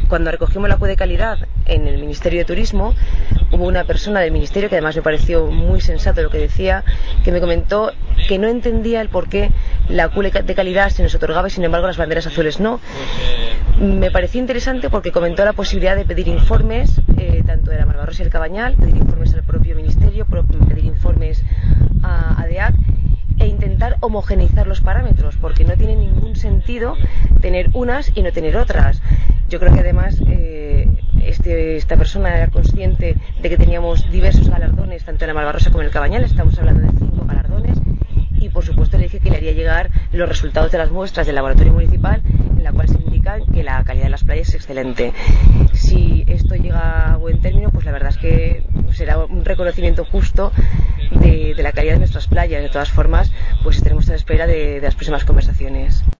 cuando recogimos la QE de calidad en el Ministerio de Turismo, hubo una persona del Ministerio, que además me pareció muy sensato lo que decía, que me comentó que no entendía el por qué la QE de calidad se nos otorgaba y sin embargo las banderas azules no. Me pareció interesante porque comentó la posibilidad de pedir informes, tanto de la Malvarrosa y el Cabañal, pedir informes al propio Ministerio, pedir informes a DEAC, e intentar homogeneizar los parámetros, porque no tiene ningún sentido tener unas y no tener otras. Yo creo que además esta persona era consciente de que teníamos diversos galardones, tanto en la Malvarrosa como en el Cabañal. Estamos hablando de 5 galardones, y por supuesto le dije que le haría llegar los resultados de las muestras del laboratorio municipal, en la cual se indica que la calidad de las playas es excelente. Si esto llega a buen término, pues la verdad es que será un reconocimiento justo de la calidad de nuestras playas. De todas formas, pues estaremos a la espera de las próximas conversaciones.